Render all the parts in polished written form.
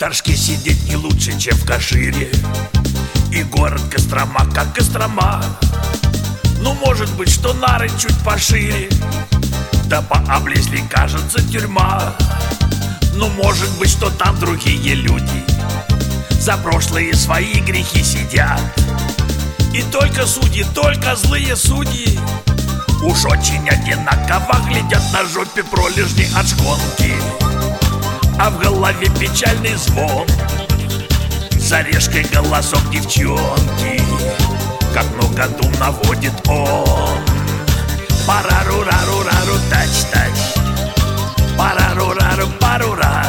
Торжке сидеть не лучше, чем в Кашире. И город Кострома, как Кострома. Ну, может быть, что нары чуть пошире, да пооблезли, кажется, тюрьма. Ну, может быть, что там другие люди за прошлые свои грехи сидят. И только судьи, только злые судьи уж очень одинаково глядят, на жопе пролежни от шконки, а в голове печальный звон, за решкой голосок девчонки, как много дум наводит он. Парару-рару-рару, тач-тач, парару-рару, парура,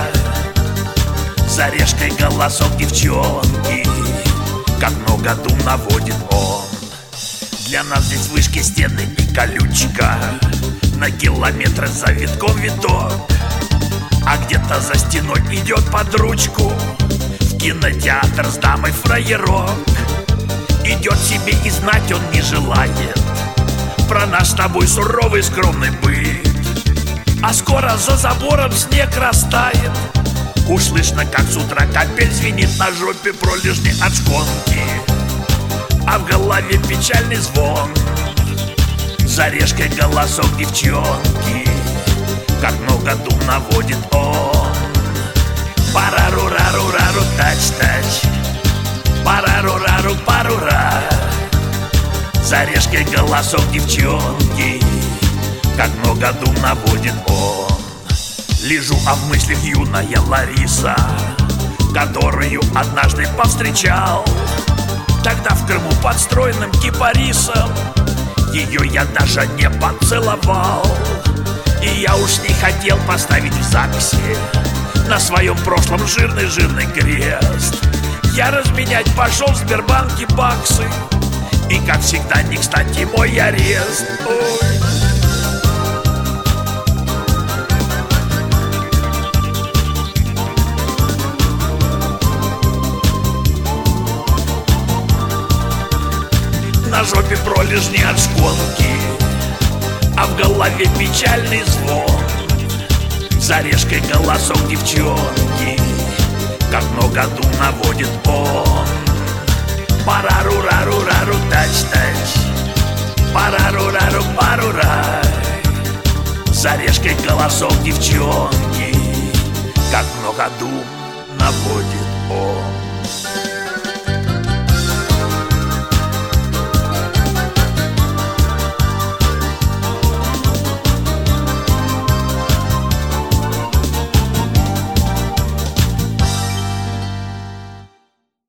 за решкой голосок девчонки, как много дум наводит он. Для нас здесь вышки, стены и колючка, на километры за витком виток, а где-то за стеной идет под ручку в кинотеатр с дамой фраерок. Идет себе и знать он не желает про наш с тобой суровый скромный быт. А скоро за забором снег растает, уж слышно, как с утра капель звенит, на жопе пролежни от шконки, а в голове печальный звон, за решкой голосок девчонки, как много дум наводит он. Парару-рару-рару, тач-тач, парару-рару, парура, за решкой голосок девчонки, как много дум наводит он. Лежу, а в мыслях юная Лариса, которую однажды повстречал тогда в Крыму под стройным кипарисом. Ее я даже не поцеловал, и я уж не хотел поставить в ЗАГСе на своем прошлом жирный крест. Я разменять пошел в Сбербанке баксы, и, как всегда, не кстати мой арест. Ой. На жопе пролежни от шконки, а в голове печальный звон, за решкой голосок девчонки, как много дум наводит он. Парару-рару-рару, тач-тач, парару-рару, парура, за решкой голосок девчонки, как много дум наводит.